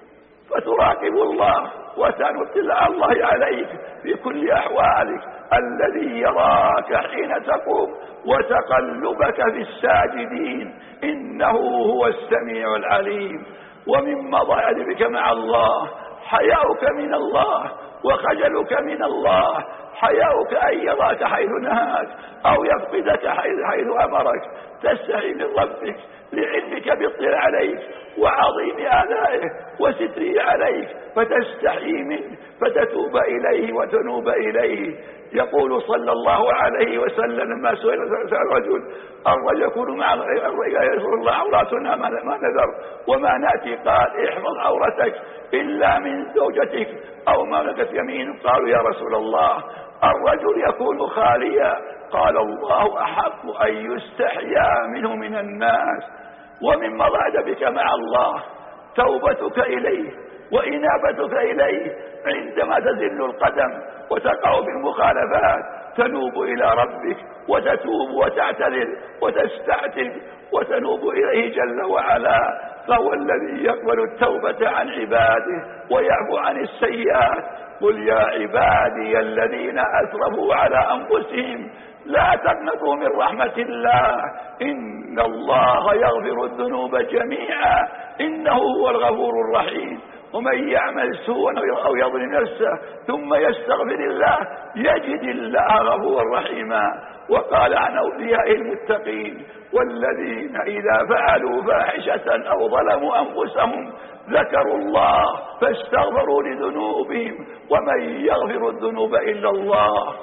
فتراقب الله وتنطلع الله عليك في كل أحوالك الذي يراك حين تقوم وتقلبك في الساجدين إنه هو السميع العليم. ومن مظاهر أدبك مع الله حياؤك من الله وخجلك من الله. حياؤك أن يراك حيث نهاك أو يفقدك حيث أمرك. تستحي من ربك لعلمك بالاطلاع عليك وعظيم آلائه وستره عليك فتستحي منه فتتوب إليه وتنوب إليه. يقول صلى الله عليه وسلم لما سئل الرجل الرجل يكون مع يسر الله عوراتنا ما نذر وما نأتي قال احفظ عورتك إلا من زوجتك أو ما ملكت يمينك. قالوا يا رسول الله الرجل يكون خاليا قال الله أحق أن يستحيا منه من الناس. ومن مظاهر مع الله توبتك إليه وإنابتك إليه عندما تزل القدم وتقع بالمخالفات تنوب إلى ربك وتتوب وتعتذر وتستعتب وتنوب إليه جل وعلا. فهو الذي يقبل التوبة عن عباده ويعفو عن السيئات. قل يا عبادي الذين أسرفوا على أنفسهم لا تقنطوا من رحمة الله إن الله يغفر الذنوب جميعا إنه هو الغفور الرحيم. ومن يعمل سوءا أو يظلم نفسه ثم يستغفر الله يجد الله غفورا رحيما. وقال عن أوليائه المتقين والذين إذا فعلوا فاحشة أو ظلموا أنفسهم ذكروا الله فاستغفروا لذنوبهم ومن يغفر الذنوب إلا الله.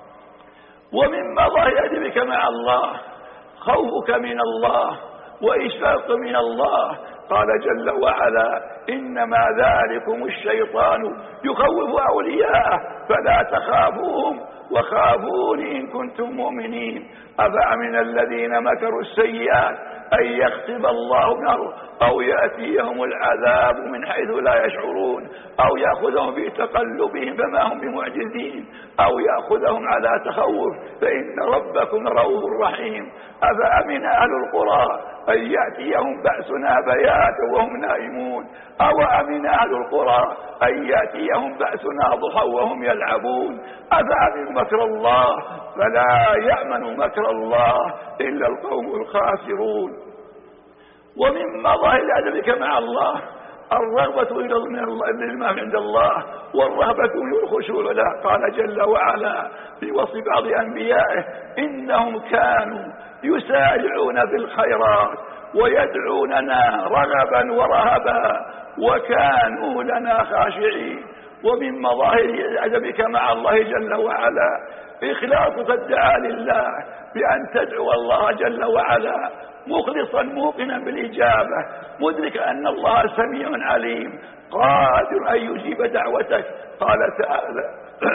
ومن مظاهر أدبك مع الله خوفك من الله وإشفاق من الله. قال جل وعلا إنما ذلكم الشيطان يخوف أولياءه فلا تخافوهم وخافون إن كنتم مؤمنين. أفأمن الذين مكروا السيئات أن يخسف الله الأرض أو يأتيهم العذاب من حيث لا يشعرون أو يأخذهم في تقلبهم فما هم بمعجزين أو يأخذهم على تخوف فإن ربكم رؤوف رحيم. أفأمن أهل القرى أن يأتيهم بأسنا بياتا وهم نائمون أو أمن أهل القرى أن يأتيهم بأسنا ضحى وهم يلعبون أفأمن مكر الله فلا يأمن مكر الله إلا القوم الخاسرون. ومن مظاهر أدبك مع الله الرغبة إلى ما عند الله والرهبة إلى الخشوع له. قال جل وعلا في وصف بعض أنبيائه إنهم كانوا يسارعون بالخيرات ويدعوننا رغبا ورهبا وكانوا لنا خاشعين. ومن مظاهر أدبك مع الله جل وعلا إخلاصك الدعاء لله بأن تدعو الله جل وعلا مخلصا موقنا بالإجابة مدرك أن الله سميع عليم قادر أن يجيب دعوتك. قال تعالى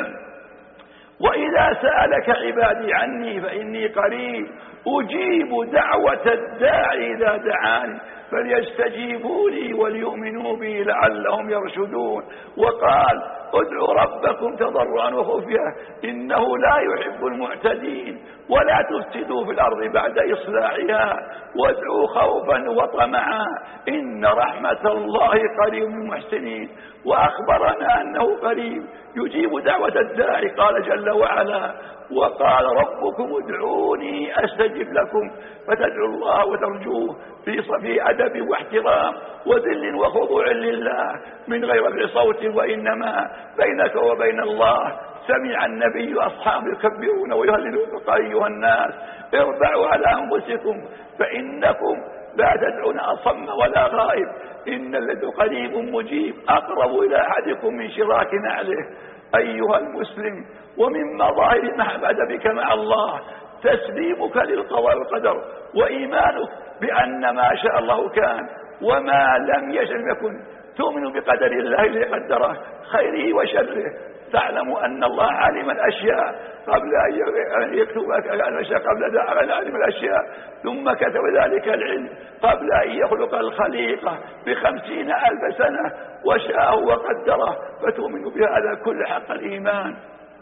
وإذا سألك عبادي عني فإني قريب أجيب دعوة الداعي إذا دعاني فليستجيبوا لي وليؤمنوا بي لعلهم يرشدون. وقال ادعوا ربكم تضرعا وخفيا إنه لا يحب المعتدين ولا تفسدوا في الأرض بعد إصلاحها وادعوا خوفا وطمعا إن رحمة الله قريب للمحسنين. وأخبرنا أنه قريب يجيب دعوة الداعي. قال جل وعلا وقال ربكم ادعوني أستجب لكم فتدعوا الله وترجوه في أدب واحترام وذل وخضوع لله من غير رفع صوت وإنما بينك وبين الله. سمع النبي أصحابه يكبرون ويهللون فقال أيها الناس اربعوا على أنفسكم فإنكم لا تدعون أصم ولا غائب إن الذي قريب مجيب أقرب إلى أحدكم من شراك نعله. أيها المسلم ومن مظاهر أدبك مع الله تسليمك للقضاء والقدر وإيمانك بأن ما شاء الله كان وما لم يشأ يكن. تؤمن بقدر الله الذي قدره خيره وشره. تعلم أن الله علم الأشياء قبل أن يكتب الأشياء قبل أن علم الأشياء ثم كتب ذلك العلم قبل أن يخلق الخليقة ب50,000 سنة وشاءه وقدره فتؤمن بهذا كل حق الإيمان.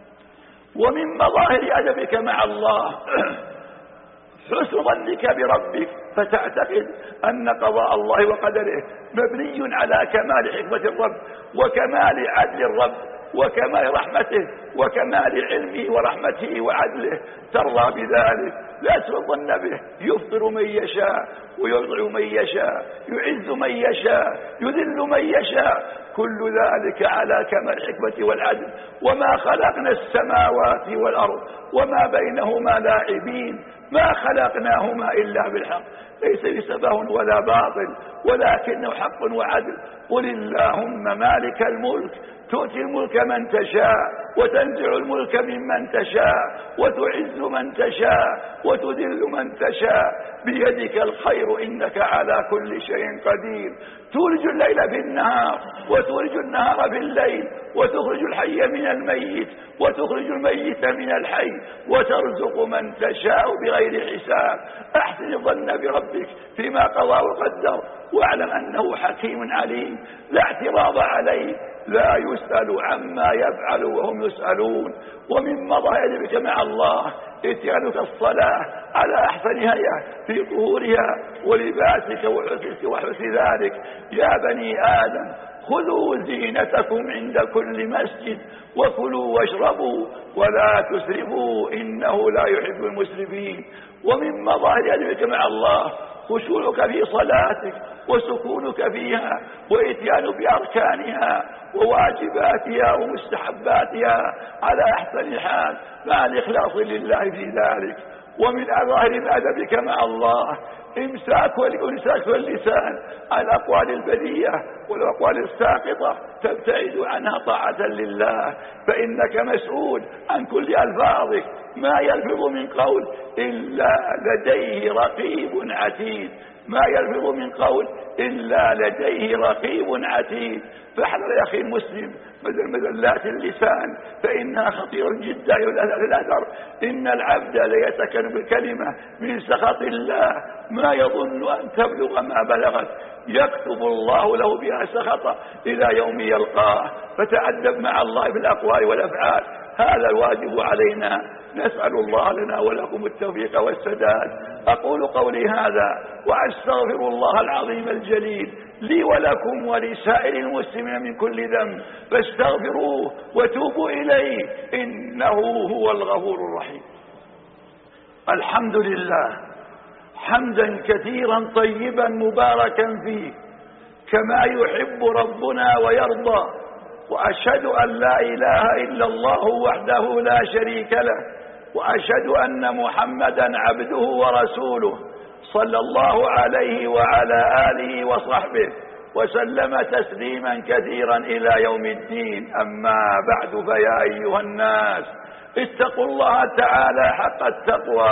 ومن مظاهر أدبك مع الله حسن ظنك بربك فتعتقد أن قضاء الله وقدره مبني على كمال حكمة الرب وكمال عدل الرب وكمال رحمته وكمال علمه ورحمته وعدله. ترضى بذلك لا تظن به يفطر من يشاء ويضع من يشاء يعز من يشاء يذل من يشاء كل ذلك على كمال الحكمة والعدل. وما خلقنا السماوات والأرض وما بينهما لاعبين ما خلقناهما إلا بالحق ليس بسفه ولا باطل ولكنه حق وعدل. قل اللهم مالك الملك تؤتي الملك من تشاء وتنزع الملك ممن تشاء وتعز من تشاء وتذل من تشاء بيدك الخير إنك على كل شيء قدير. تولج الليل في النهار وتولج النهار في الليل وتخرج الحي من الميت وتخرج الميت من الحي وترزق من تشاء بغير حساب. أحسن الظن بربك فيما قضى وقدر واعلم أنه حكيم عليم لا اعتراض عليه لا يسأل عما يفعل وهم يسألون. ومن مظاهر أدبك مع الله اتيانك الصلاة على أحسن هيئة في طهورها ولباسك وحسن ذلك. يا بني آدم خذوا زينتكم عند كل مسجد وكلوا واشربوا ولا تسرفوا إنه لا يحب المسرفين. ومن مظاهر أدبك مع الله خشوعك في صلاتك وسكونك فيها وإتيان بأركانها وواجباتها ومستحباتها على أحسن حال مع الإخلاص لله في ذلك. ومن ظاهر أدبك مع الله إمساك واللسان عن الأقوال البذيئة والأقوال الساقطة تبتعد عنها طاعة لله فإنك مسؤول عن كل ألفاظك ما يلفظ من قول إلا لديه رقيب عتيد. ما يلفظ من قول إلا لديه رقيب عتيد. فاحذر يا أخي المسلم مذلات اللسان فإنها خطيرة جدا للأثر. إن العبد ليتكلم بكلمة من سخط الله ما يظن أن تبلغ ما بلغت، يكتب الله له بها سخطا إلى يوم يلقاه. فتأدب مع الله بالأقوال والأفعال، هذا الواجب علينا. نسأل الله لنا ولكم التوفيق والسداد. أقول قولي هذا وأستغفر الله العظيم الجليل لي ولكم ولسائر المسلمين من كل ذنب، فاستغفروه وتوبوا إليه إنه هو الغفور الرحيم. الحمد لله حمدا كثيرا طيبا مباركا فيه كما يحب ربنا ويرضى، وأشهد أن لا إله إلا الله وحده لا شريك له، وأشهد أن محمدا عبده ورسوله صلى الله عليه وعلى آله وصحبه وسلم تسليما كثيرا إلى يوم الدين. أما بعد، فيا أيها الناس اتقوا الله تعالى حق التقوى.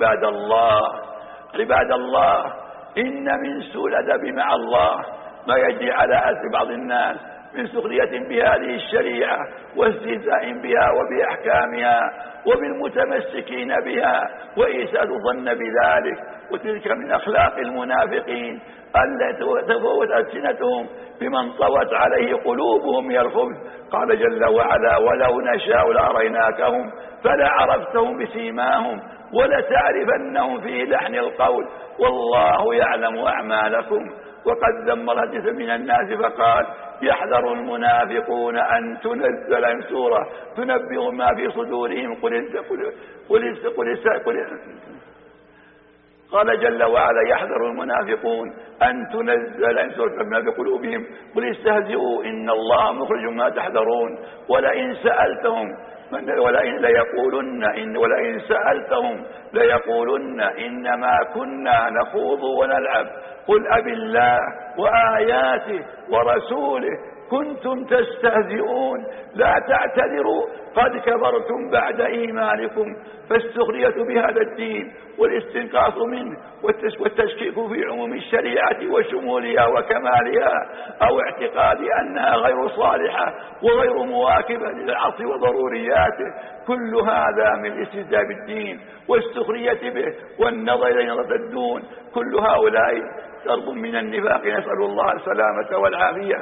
عباد الله، إن من سوء الأدب مع الله ما يجري على أثر بعض الناس من سخرية بهذه الشريعة واستهزاء بها وبأحكامها وبالمتمسكين بها وإيساء الظن بذلك. وتلك من أخلاق المنافقين التي تفوت ألسنتهم بمن طوت عليه قلوبهم من الخبث. قال جل وعلا: ولو نشاء لأريناكهم فلا عرفتهم بسيماهم ولتعرفنهم في لحن القول والله يعلم أعمالكم. وقد ذم الحديث من الناس فقال: يحذر المنافقون أن تنزل سورة تنبئهم ما في صدورهم قال جل وعلا: يحذر المنافقون أن تنزل سورة ما في قلوبهم قل استهزئوا إن الله مخرج ما تحذرون ولئن سألتهم ليقولن إنما كنا نخوض ونلعب قل أبالله وآياته ورسوله كنتم تستهزئون لا تعتذروا قد كفرتم بعد إيمانكم. فالسخرية بهذا الدين والاستنقاص منه والتشكيك في عموم الشريعة وشمولها وكمالها أو اعتقاد أنها غير صالحة وغير مواكبة للعصر وضرورياته، كل هذا من الاستهزاء بالدين والسخرية به والنظر إلى نظرة الدون. كل هؤلاء درب من النفاق، نسأل الله السلامة والعافية.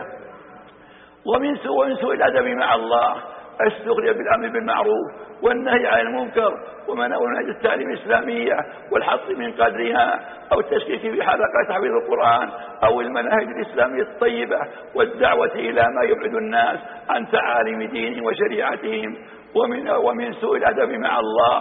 ومن سوء الأدب مع الله السخرية بالأمر بالمعروف والنهي عن المنكر ومنهج التعليم الإسلامية والحط من قدرها أو التشكيك في حلقات تحفيظ القرآن أو المناهج الإسلامية الطيبة والدعوة إلى ما يبعد الناس عن تعاليم دينهم وشريعتهم. ومن سوء الأدب مع الله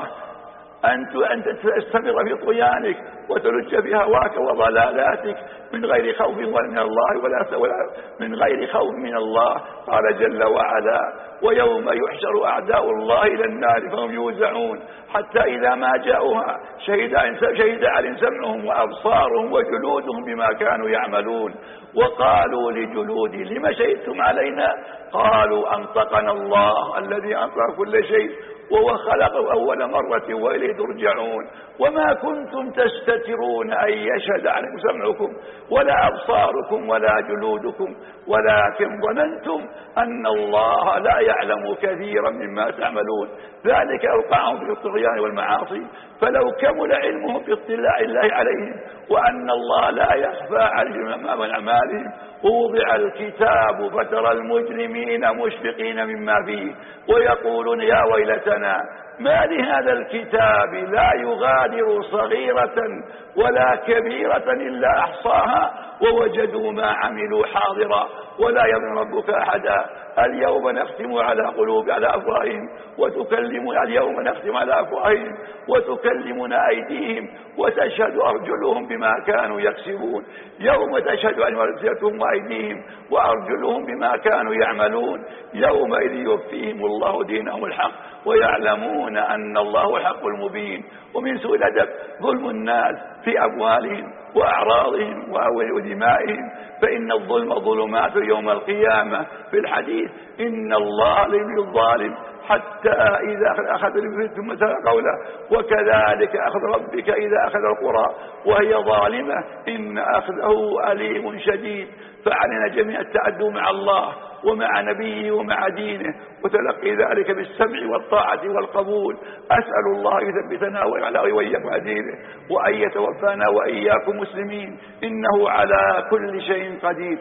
أن تستمر في طغيانك وتلج في هواك وضلالاتك من غير خوف من الله ولا من غير خوف من الله. قال جل وعلا: ويوم يحشر أعداء الله إلى النار فهم يوزعون حتى إذا ما جاءوها شهد عليهم سمعهم وأبصارهم وجلودهم بما كانوا يعملون. وقالوا لجلودهم: لما شهدتم علينا؟ قالوا أنطقنا الله الذي أنطق كل شيء وهو خلقه أول مرة وإليه ترجعون. وما كنتم تستترون أن يشهد عليكم سمعكم ولا أبصاركم ولا جلودكم ولكن ظننتم أن الله لا يعلم كثيرا مما تعملون. ذلك أوقعهم في الطغيان والمعاصي فلو كمل علمهم باطلاع الله عليهم وأن الله لا يخفى عليهم من أعمالهم ووضع الكتاب فترى المجرمين مشفقين مما فيه ويقولون يا ويلتنا ما لهذا الكتاب لا يغادر صغيرة ولا كبيرة إلا أحصاها ووجدوا ما عملوا حاضرا ولا يظلم ربك أحدا. اليوم نختم على أفواههم وتكلمنا أيديهم وتشهد أرجلهم بما كانوا يكسبون. يوم تشهد ألسنتهم وأيديهم وأرجلهم بما كانوا يعملون. يومئذ يوفيهم الله دينهم الحق ويعلمون أن الله الحق المبين. ومن سوء الأدب ظلم الناس في أموالهم وأعراضهم ودمائهم فإن الظلم ظلمات يوم القيامة. في الحديث: إن الله لا يحب الظالم حتى إذا أخذ ثم قوله وكذلك أخذ ربك إذا أخذ القرى وهي ظالمة إن أخذه أليم شديد. فعلينا جميعا التأدب مع الله ومع نبيه ومع دينه وتلقي ذلك بالسمع والطاعة والقبول. أسأل الله يثبتنا وإياكم على دينه وأن يتوفانا وإياكم مسلمين إنه على كل شيء قدير.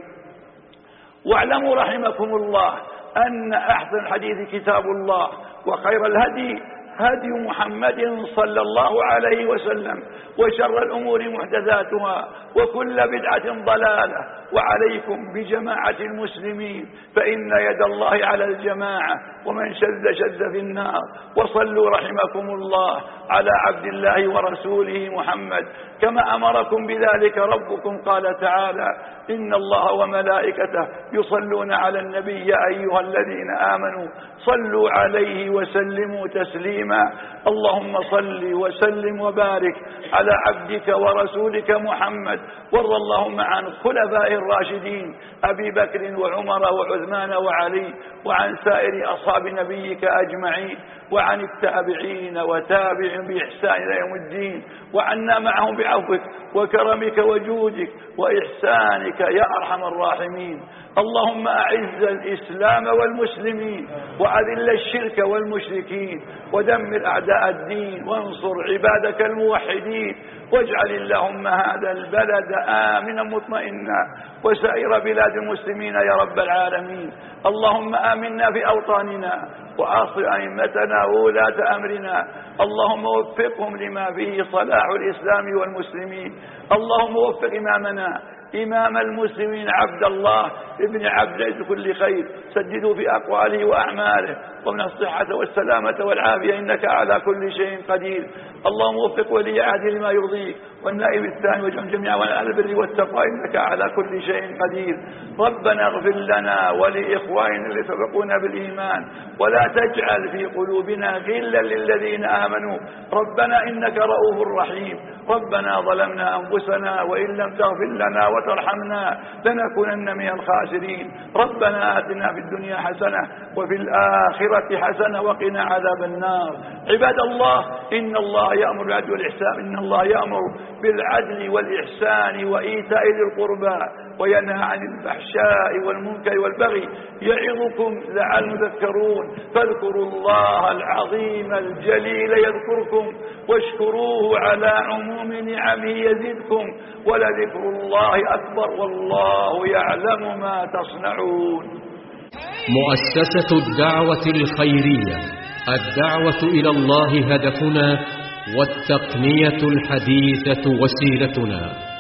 واعلموا رحمكم الله أن أحسن الحديث كتاب الله وخير الهدي هدي محمد صلى الله عليه وسلم وشر الأمور محدثاتها وكل بدعة ضلالة. وعليكم بجماعة المسلمين فإن يد الله على الجماعة ومن شذ في النار. وصلوا رحمكم الله على عبد الله ورسوله محمد كما أمركم بذلك ربكم قال تعالى إن الله وملائكته يصلون على النبي يا أيها الذين آمنوا صلوا عليه وسلموا تسليما. اللهم صل وسلم وبارك على عبدك ورسولك محمد. وارض اللهم عن خلفاء الراشدين أبي بكر وعمر وعثمان وعلي وعن سائر أصحاب نبيك أجمعين وعن التابعين وتابعين بإحسان إلى يوم الدين وعنا معهم بعفوك وكرمك وجودك وإحسانك يا أرحم الراحمين. اللهم أعز الإسلام والمسلمين وأذل الشرك والمشركين ودمر أعداء الدين وانصر عبادك الموحدين. واجعل اللهم هذا البلد آمنا مطمئنا وسائر بلاد المسلمين يا رب العالمين. اللهم آمنا في أوطاننا وأصل أئمتنا وولاة أمرنا. اللهم وفقهم لما فيه صلاح الإسلام والمسلمين. اللهم وفق إمامنا إمام المسلمين عبد الله ابن عبد العزيز كل خير. سدده في أقواله وأعماله ومن الصحة والسلامة والعافية إنك على كل شيء قدير. اللهم وفق ولي عهده لما يرضيك والنائب الثاني واجعلهم جميعا على البر والتقوى إنك على كل شيء قدير. ربنا اغفر لنا ولإخواننا اللي سبقونا بالإيمان ولا تجعل في قلوبنا غلا للذين آمنوا ربنا إنك رؤوف رحيم. ربنا ظلمنا أنفسنا وإن لم تغفر لنا وترحمنا لنكونن من الخاسرين. ربنا آتنا في الدنيا حسنة وفي الآخرة حسنة وقنا عذاب النار. عباد الله إن الله يأمر بالعدل والإحسان إن الله يأمر بالعدل والإحسان وإيتاء ذي القربى وينهى عن الفحشاء والمنكر والبغي يعظكم لعلكم تذكرون. فاذكروا الله العظيم الجليل يذكركم واشكروه على عموم نعمه يزدكم ولذكر الله أكبر والله يعلم ما تصنعون. مؤسسة الدعوة الخيرية الدعوة إلى الله هدفنا والتقنية الحديثة وسيلتنا.